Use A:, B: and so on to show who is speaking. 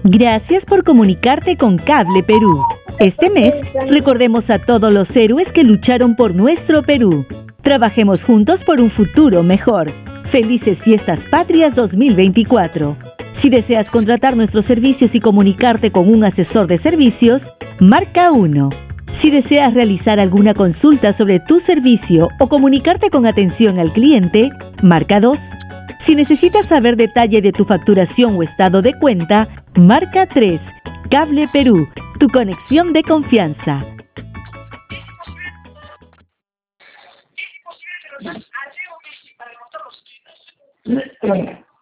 A: Gracias por comunicarte con Cable Perú. Este mes, recordemos a todos los héroes que lucharon por nuestro Perú. Trabajemos juntos por un futuro mejor. Felices Fiestas Patrias 2024. Si deseas contratar nuestros servicios y comunicarte con un asesor de servicios, marca 1. Si deseas realizar alguna consulta sobre tu servicio o comunicarte con atención al cliente, marca 2. Si necesitas saber detalle de tu facturación o estado de cuenta, marca 3. Cable Perú, tu conexión de confianza.
B: Es imposible que los